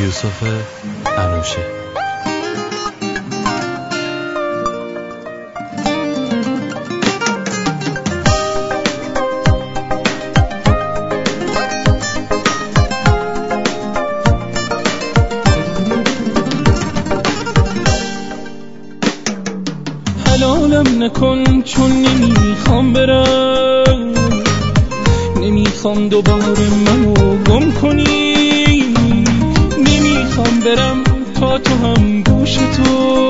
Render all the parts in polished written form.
یوسف انوشه. حلالم نکن چون نمیخوام برم، نمیخوام دوباره منو گم کنی، نمیخوام برم تا تو هم گوش تو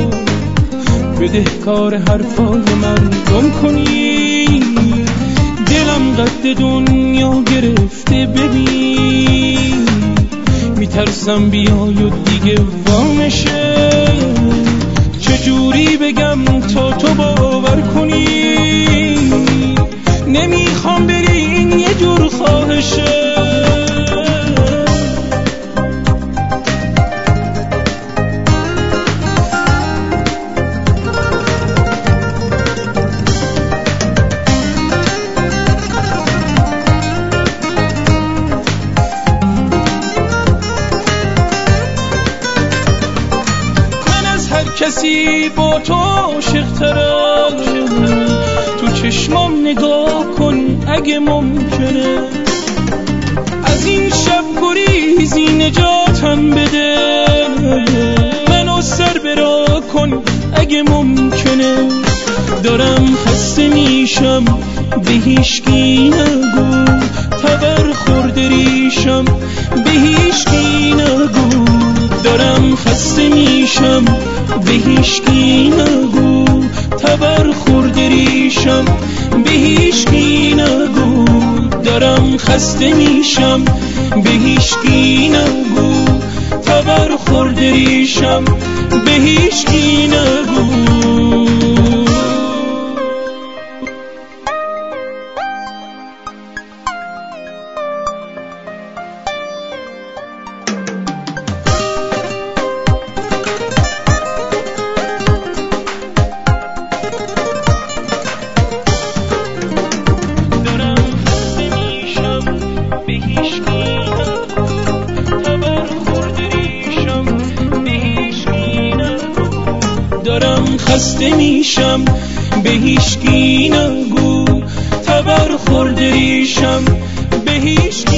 بدهکار حرفای من گم کنی. دلم قد دنیا گرفته ببین، میترسم بیای و دیگه وامشه. چجوری بگم تا تو باور کنی، نمیخوام بری این یه جور خواهشه. کسی با تو عاشق‌ترم، تو چشمام نگاه کن اگه ممکنه، از این شب گریزی نجاتم بده، منو سر برا کن اگه ممکنه. دارم خسته میشم به هیچکی نگو، تبر خورده ریشم به هیچکی نگو. دارم خسته میشم به هیچکی نگو، تبر خورده ریشم به هیچکی نگو. دارم خسته میشم به هیچکی نگو، تبر خورده ریشم به هیچکی نگو. دارم خسته میشم به هیچکی نگو، تبر خورده ریشم به هیچکی